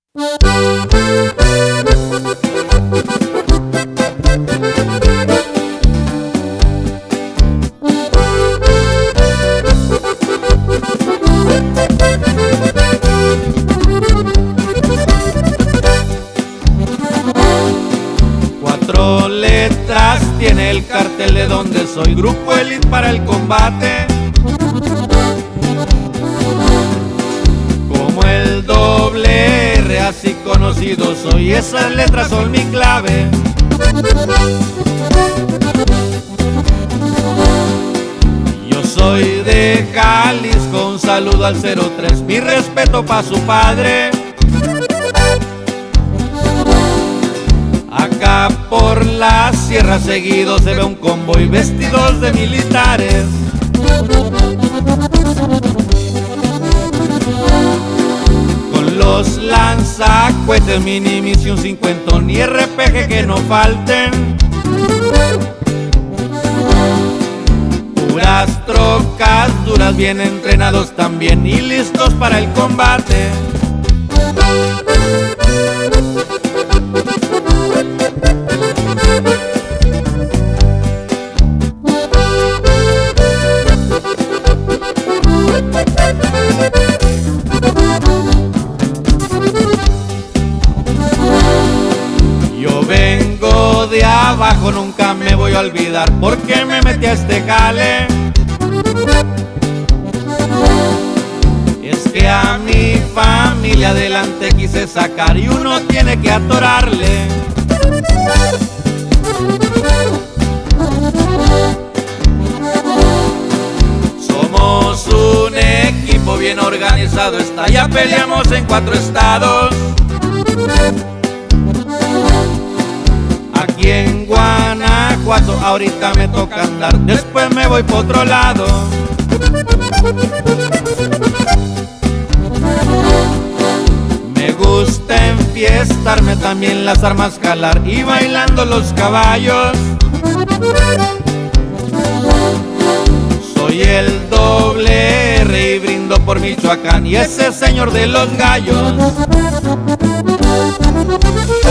Cuatro letras tiene el cartel de donde soy, Grupo Elite para el combate. Como el doble R, así conocido soy, esas letras son mi clave. Yo soy de Jalisco, un saludo al 03, mi respeto pa' su padre. Acá por la sierra seguido se ve un convoy vestidos de militares. Con los lanzacohetes, mini misión 50 y RPG que no falten. Puras trocas duras, bien entrenados también y listos para el combate. Yo vengo de abajo, nunca me voy a olvidar porque me metí a este jale. Es que a mi familia adelante quise sacar y uno tiene que atorarle. Somos un equipo bien organizado, está, ya peleamos en 4 estados. Aquí en Guanajuato ahorita me toca andar, después me voy por otro lado. Me gusta enfiestarme, también las armas jalar y bailando los caballos. Soy el doble R y brindo por Michoacán y ese señor de los gallos.